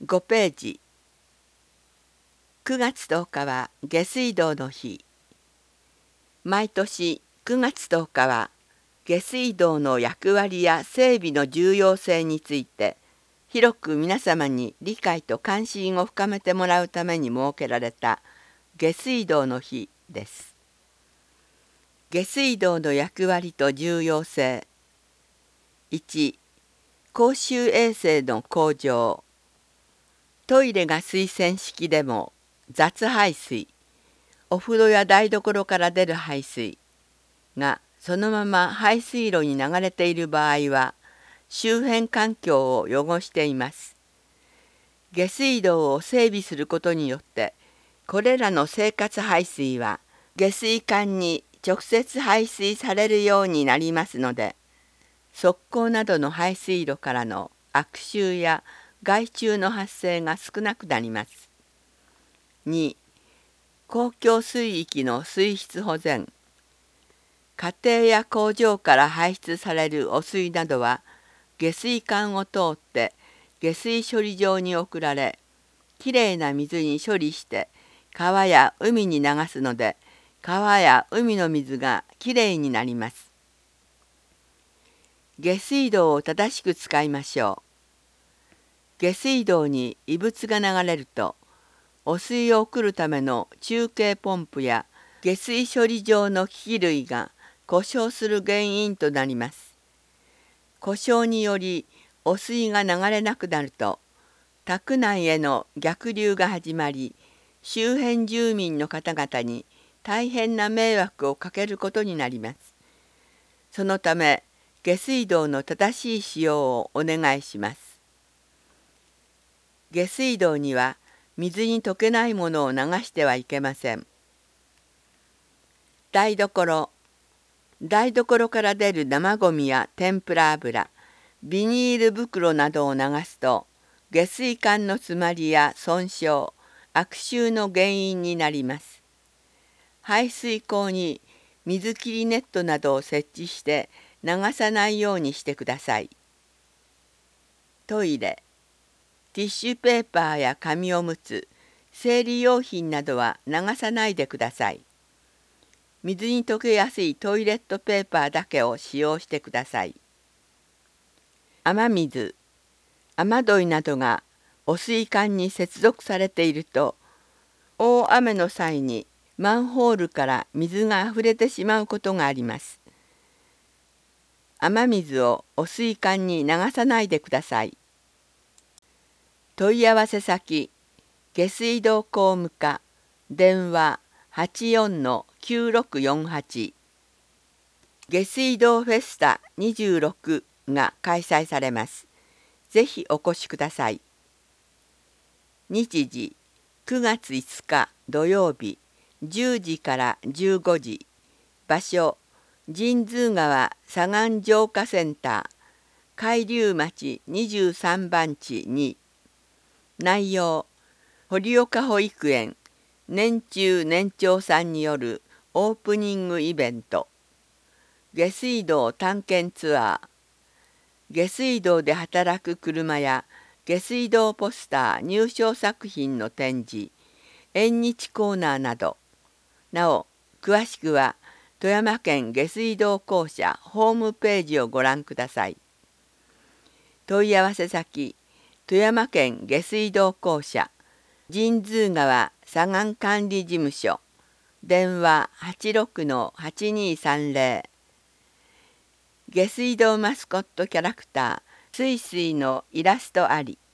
5ページ。9月10日は下水道の日。毎年9月10日は下水道の役割や整備の重要性について広く皆様に理解と関心を深めてもらうために設けられた下水道の日です。下水道の役割と重要性。1、公衆衛生の向上。トイレが水洗式でも雑排水、お風呂や台所から出る排水がそのまま排水路に流れている場合は周辺環境を汚しています。下水道を整備することによってこれらの生活排水は下水管に直接排水されるようになりますので、側溝などの排水路からの悪臭や害虫の発生が少なくなります。2、公共水域の水質保全。家庭や工場から排出される汚水などは下水管を通って下水処理場に送られ、きれいな水に処理して川や海に流すので、川や海の水がきれいになります。下水道を正しく使いましょう。下水道に異物が流れると、汚水を送るための中継ポンプや下水処理場の機器類が故障する原因となります。故障により汚水が流れなくなると、宅内への逆流が始まり、周辺住民の方々に大変な迷惑をかけることになります。そのため、下水道の正しい使用をお願いします。下水道には水に溶けないものを流してはいけません。台所から出る生ごみや天ぷら油、ビニール袋などを流すと、下水管の詰まりや損傷、悪臭の原因になります。排水口に水切りネットなどを設置して流さないようにしてください。トイレ、ティッシュペーパーや紙おむつ、生理用品などは流さないでください。水に溶けやすいトイレットペーパーだけを使用してください。雨水、雨どいなどが汚水管に接続されていると、大雨の際にマンホールから水があふれてしまうことがあります。雨水を汚水管に流さないでください。問い合わせ先、下水道工務課、電話84-9648。下水道フェスタ26が開催されます。ぜひお越しください。日時、9月5日土曜日、10時から15時。場所、神通川左岸浄化センター、海流町23番地2。内容、堀岡保育園年中年長さんによるオープニングイベント、下水道探検ツアー、下水道で働く車や下水道ポスター入賞作品の展示、縁日コーナーなど。なお、詳しくは富山県下水道公社ホームページをご覧ください。問い合わせ先、富山県下水道公社神通川左岸管理事務所、電話86-8230。下水道マスコットキャラクターすいすいのイラストあり。